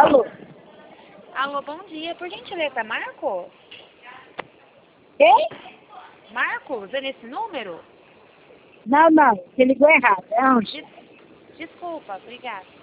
Alô? Alô, bom dia. Por gentileza, Marcos? Quem? Marcos, é nesse número? Não, você ligou errado. É onde? Desculpa, obrigada.